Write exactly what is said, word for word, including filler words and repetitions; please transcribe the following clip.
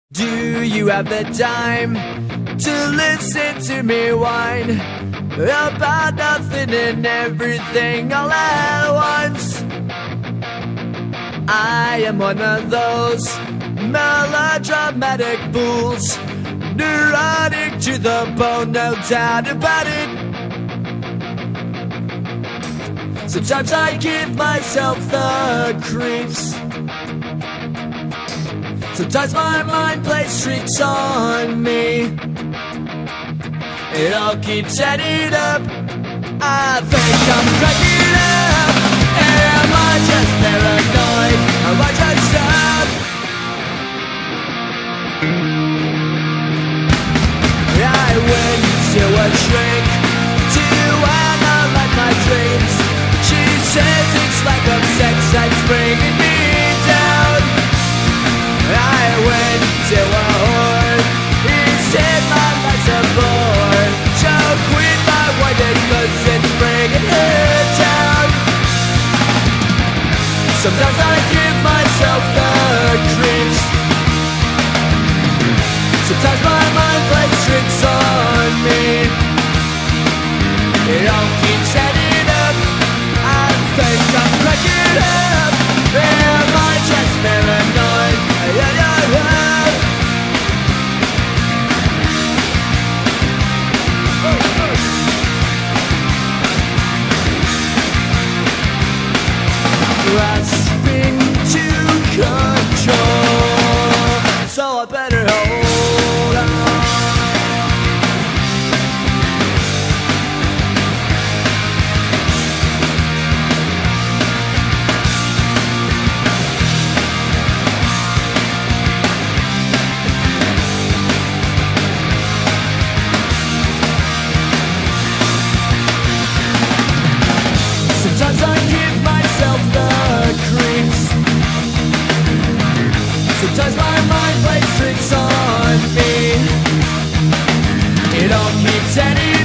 Do you have the time to listen to me whine about nothing and everything all at once? I am one of those melodramatic fools, neurotic to the bone, no doubt about it. Sometimes I give myself the creeps. Sometimes my mind plays tricks on me. It all keeps adding up. I think I'm cracking up. Am I just paranoid? Am I just up? I went to a shrink to analyze my dreams. She says it's like a sex that's bringing me down. I went to a whore. He said my life's a bore. So quit my whining cause it's bringing her down. Sometimes I give myself the creeps. Sometimes my mind plays tricks on me. It all keeps adding up. I think I'm cracking up. Am I just paranoid? Yeah, yeah, yeah. Grasping to control, so I better hold on. Sometimes I give myself the creeps. Sometimes my mind plays tricks on me. It all keeps adding